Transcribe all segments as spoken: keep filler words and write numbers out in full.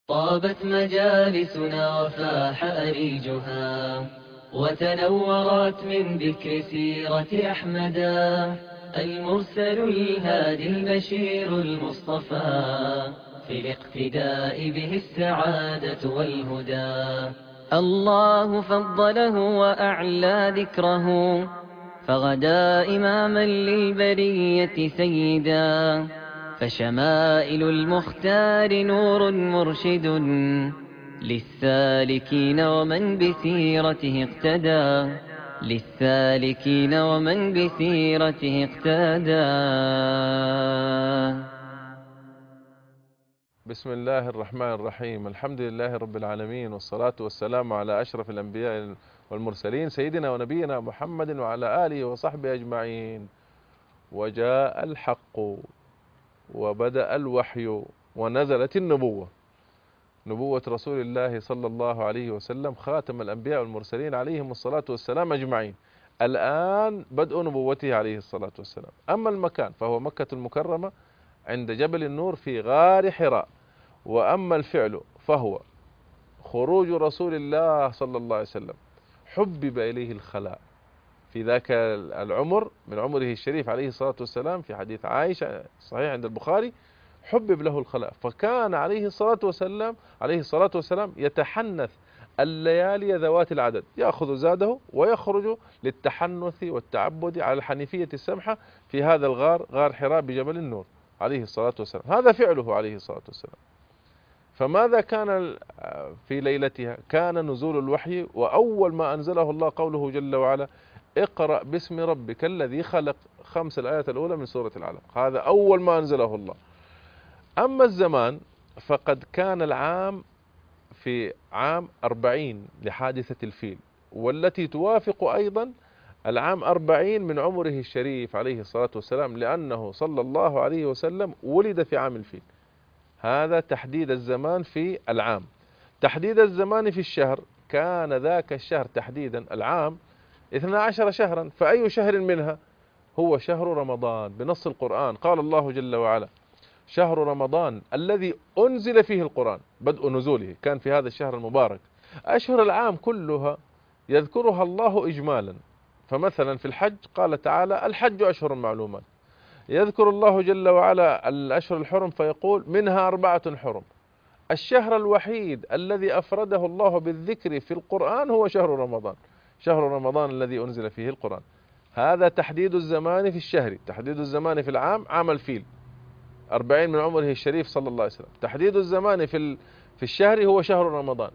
طابت مجالسنا وفاح أريجها، وتنورت من ذكر سيرة أحمدا المرسل الهادي البشير المصطفى، في الاقتداء به السعادة والهدى. الله فضله وأعلى ذكره، فغدا إماما للبرية سيدا، فشمائل المختار نور مرشد للسالكين ومن بسيرته اقتدى، للسالكين ومن بسيرته اقتدى. بسم الله الرحمن الرحيم. الحمد لله رب العالمين، والصلاة والسلام على أشرف الأنبياء والمرسلين سيدنا ونبينا محمد وعلى آله وصحبه أجمعين. وجاء الحق وبدأ الوحي ونزلت النبوة، نبوة رسول الله صلى الله عليه وسلم خاتم الأنبياء والمرسلين عليهم الصلاة والسلام أجمعين. الآن بدء نبوته عليه الصلاة والسلام. أما المكان فهو مكة المكرمة عند جبل النور في غار حراء، وأما الفعل فهو خروج رسول الله صلى الله عليه وسلم، حبب إليه الخلاء في ذاك العمر من عمره الشريف عليه الصلاة والسلام، في حديث عائشة صحيح عند البخاري، حبب له الخلاء، فكان عليه الصلاة والسلام عليه الصلاة والسلام يتحنث الليالي ذوات العدد، يأخذ زاده ويخرج للتحنث والتعبد على الحنيفية السمحة في هذا الغار، غار حراء بجبل النور عليه الصلاة والسلام. هذا فعله عليه الصلاة والسلام. فماذا كان في ليلتها؟ كان نزول الوحي، وأول ما أنزله الله قوله جل وعلا: اقرأ باسم ربك الذي خلق، خمس الآيات الأولى من سورة العلق، هذا أول ما أنزله الله. أما الزمان فقد كان العام في عام أربعين لحادثة الفيل، والتي توافق أيضا العام أربعين من عمره الشريف عليه الصلاة والسلام، لأنه صلى الله عليه وسلم ولد في عام الفيل. هذا تحديد الزمان في العام. تحديد الزمان في الشهر، كان ذاك الشهر تحديدا العام اثنا عشر شهرا، فأي شهر منها؟ هو شهر رمضان بنص القرآن. قال الله جل وعلا: شهر رمضان الذي أنزل فيه القرآن، بدء نزوله كان في هذا الشهر المبارك. أشهر العام كلها يذكرها الله إجمالا، فمثلا في الحج قال تعالى: الحج أشهر معلومات. يذكر الله جل وعلا الأشهر الحرم فيقول: منها أربعة حرم. الشهر الوحيد الذي أفرده الله بالذكر في القرآن هو شهر رمضان، شهر رمضان الذي أنزل فيه القرآن. هذا تحديد الزمان في الشهر. تحديد الزمان في العام عام الفيل، أربعين من عمره الشريف صلى الله عليه وسلم. تحديد الزمان في في الشهر هو شهر رمضان.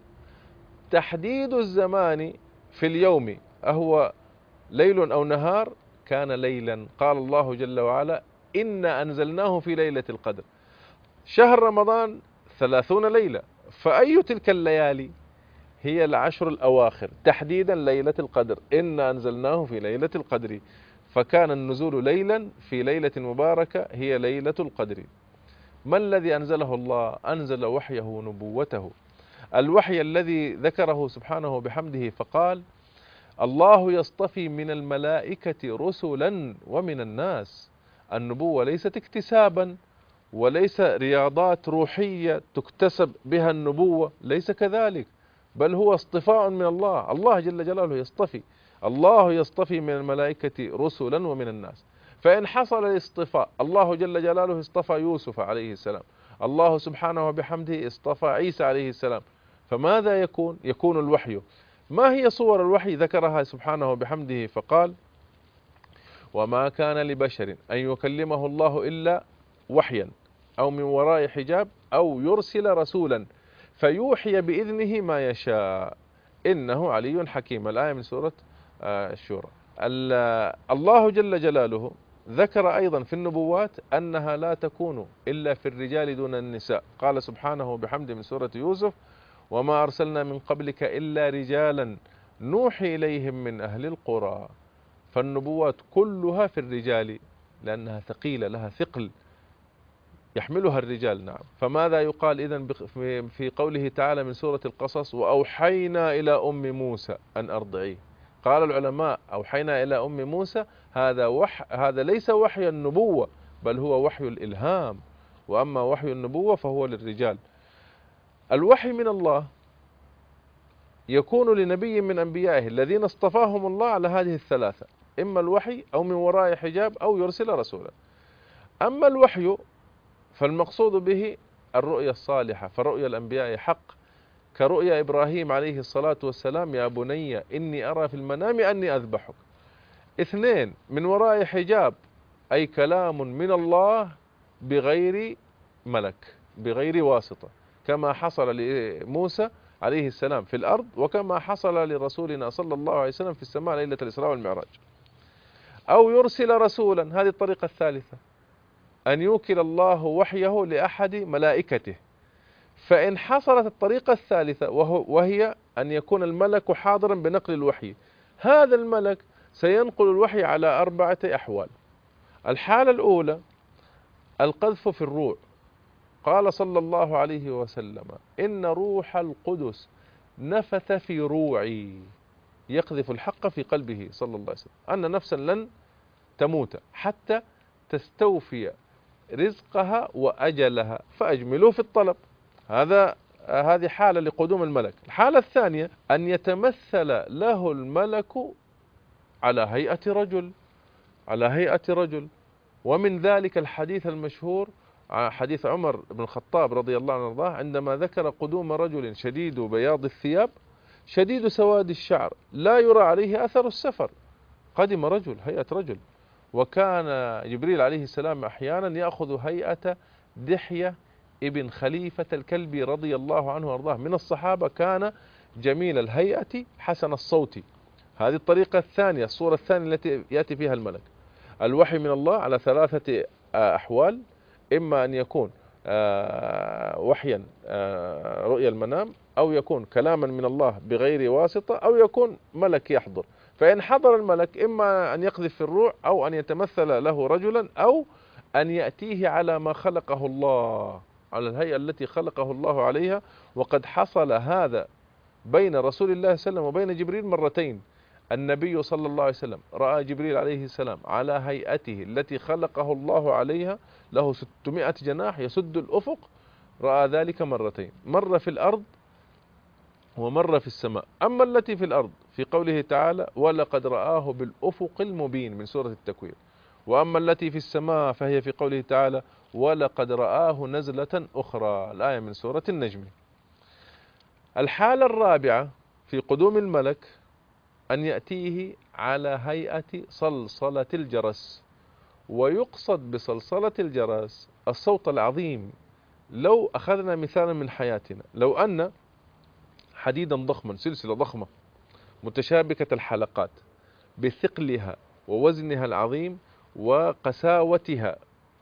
تحديد الزمان في اليوم أهو ليل أو نهار؟ كان ليلا. قال الله جل وعلا: إنا أنزلناه في ليلة القدر. شهر رمضان ثلاثون ليلة، فأي تلك الليالي؟ هي العشر الأواخر، تحديدا ليلة القدر. إنا أنزلناه في ليلة القدر، فكان النزول ليلا في ليلة مباركة هي ليلة القدر. ما الذي أنزله الله؟ أنزل وحيه ونبوته، الوحي الذي ذكره سبحانه بحمده فقال: الله يصطفي من الملائكة رسلا ومن الناس. النبوة ليست اكتسابا وليس رياضات روحية تكتسب بها النبوة، ليس كذلك، بل هو اصطفاء من الله. الله جل جلاله يصطفي، الله يصطفي من الملائكة رسلا ومن الناس. فإن حصل الاصطفاء، الله جل جلاله اصطفى يوسف عليه السلام، الله سبحانه وبحمده اصطفى عيسى عليه السلام، فماذا يكون؟ يكون الوحي. ما هي صور الوحي؟ ذكرها سبحانه وبحمده فقال: وما كان لبشر أن يكلمه الله إلا وحيا أو من وراء حجاب أو يرسل رسولا فيوحي بإذنه ما يشاء إنه علي حكيم. الآية من سورة الشورى. الله جل جلاله ذكر أيضا في النبوات أنها لا تكون إلا في الرجال دون النساء. قال سبحانه وبحمده من سورة يوسف: وما أرسلنا من قبلك إلا رجالا نوحي إليهم من أهل القرى. فالنبوات كلها في الرجال لأنها ثقيلة، لها ثقل يحملها الرجال. نعم. فماذا يقال إذن في قوله تعالى من سورة القصص: وأوحينا إلى أم موسى أن أرضعيه؟ قال العلماء: أوحينا إلى أم موسى هذا وحي، هذا ليس وحي النبوة، بل هو وحي الإلهام، وأما وحي النبوة فهو للرجال. الوحي من الله يكون لنبي من أنبيائه الذين اصطفاهم الله على هذه الثلاثة، إما الوحي أو من وراء حجاب أو يرسل رسولا. أما الوحي فالمقصود به الرؤيا الصالحة، فرؤيا الأنبياء حق، كرؤيا إبراهيم عليه الصلاة والسلام: يا بني إني أرى في المنام أني أذبحك. اثنين، من وراء حجاب، أي كلام من الله بغير ملك، بغير واسطة، كما حصل لموسى عليه السلام في الأرض، وكما حصل لرسولنا صلى الله عليه وسلم في السماء ليلة الإسراء والمعراج. أو يرسل رسولا، هذه الطريقة الثالثة، أن يوكل الله وحيه لأحد ملائكته. فإن حصلت الطريقة الثالثة وهي أن يكون الملك حاضرا بنقل الوحي، هذا الملك سينقل الوحي على أربعة أحوال. الحالة الأولى القذف في الروع، قال صلى الله عليه وسلم: إن روح القدس نفث في روعي، يقذف الحق في قلبه صلى الله عليه وسلم، أن نفسا لن تموت حتى تستوفي رزقها وأجلها فأجملوا في الطلب. هذا هذه حالة لقدوم الملك. الحالة الثانية أن يتمثل له الملك على هيئة رجل، على هيئة رجل ومن ذلك الحديث المشهور حديث عمر بن الخطاب رضي الله عنه وارضاه، عندما ذكر قدوم رجل شديد بياض الثياب شديد سواد الشعر لا يرى عليه أثر السفر. قدم رجل، هيئة رجل. وكان جبريل عليه السلام أحيانا يأخذ هيئة دحية ابن خليفة الكلبي رضي الله عنه وارضاه، من الصحابة، كان جميل الهيئة حسن الصوت. هذه الطريقة الثانية، الصورة الثانية التي يأتي فيها الملك. الوحي من الله على ثلاثة أحوال: إما أن يكون وحيا رؤيا المنام، أو يكون كلاما من الله بغير واسطة، أو يكون ملك يحضر. فإن حضر الملك إما أن يقذف في الروع، أو أن يتمثل له رجلا، أو أن يأتيه على ما خلقه الله، على الهيئة التي خلقه الله عليها. وقد حصل هذا بين رسول الله صلى الله عليه وسلم وبين جبريل مرتين. النبي صلى الله عليه وسلم رأى جبريل عليه السلام على هيئته التي خلقه الله عليها، له ستمائة جناح يسد الأفق، رأى ذلك مرتين، مرة في الأرض ومرة في السماء. أما التي في الأرض في قوله تعالى: ولقد رآه بالأفق المبين من سورة التكوير. وأما التي في السماء فهي في قوله تعالى: ولقد رآه نزلة أخرى، الآية من سورة النجم. الحالة الرابعة في قدوم الملك أن يأتيه على هيئة صلصلة الجرس. ويقصد بصلصلة الجرس الصوت العظيم. لو أخذنا مثالا من حياتنا، لو أن حديدا ضخما، سلسلة ضخمة متشابكة الحلقات بثقلها ووزنها العظيم وقساوتها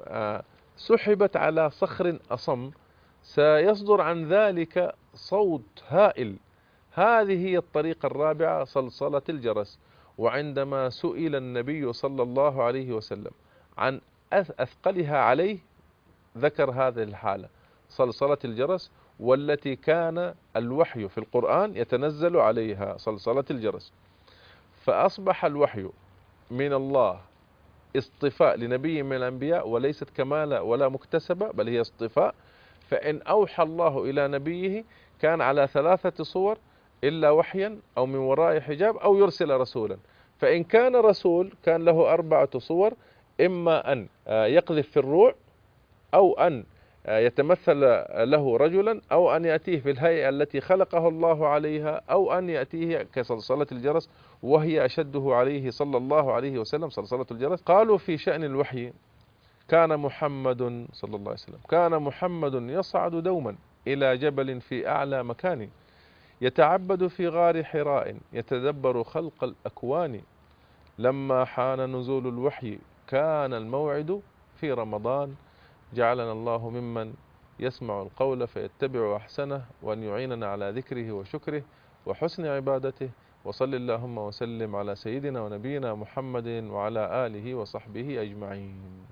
سحبت على صخر أصم، سيصدر عن ذلك صوت هائل. هذه هي الطريقة الرابعة، صلصلة الجرس. وعندما سئل النبي صلى الله عليه وسلم عن أثقلها عليه ذكر هذه الحالة، صلصلة الجرس، والتي كان الوحي في القرآن يتنزل عليها، صلصلة الجرس. فأصبح الوحي من الله اصطفاء لنبي من الأنبياء، وليست كمالة ولا مكتسبة، بل هي اصطفاء. فإن أوحى الله إلى نبيه كان على ثلاثة صور: إلا وحيا، أو من وراء حجاب، أو يرسل رسولا. فإن كان رسول كان له أربعة صور: إما أن يقذف في الروع، أو أن يتمثل له رجلا، أو أن يأتيه في الهيئة التي خلقه الله عليها، أو أن يأتيه كصلصلة الجرس، وهي أشده عليه صلى الله عليه وسلم صلصلة الجرس. قالوا في شأن الوحي: كان محمد صلى الله عليه وسلم كان محمد يصعد دوما إلى جبل في أعلى مكان، يتعبد في غار حراء، يتدبر خلق الأكوان. لما حان نزول الوحي كان الموعد في رمضان. جعلنا الله ممن يسمع القول فيتبع أحسنه، وأن يعيننا على ذكره وشكره وحسن عبادته. وصل اللهم وسلم على سيدنا ونبينا محمد وعلى آله وصحبه أجمعين.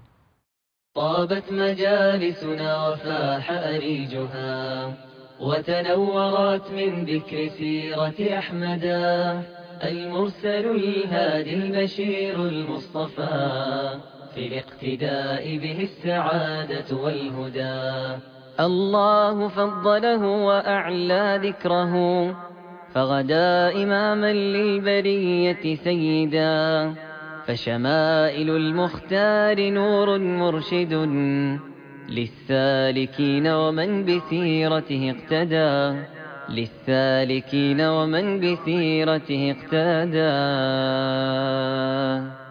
طابت مجالسنا وفاح أريجها، وتنورت من ذكر سيرة أحمدا، المرسل الهادي البشير المصطفى، في الاقتداء به السعادة والهدى. الله فضله وأعلى ذكره، فغدا إماما للبرية سيدا، فشمائل المختار نور مرشد للسالكين ومن بسيرته اقتدى، للسالكين ومن بسيرته اقتدى.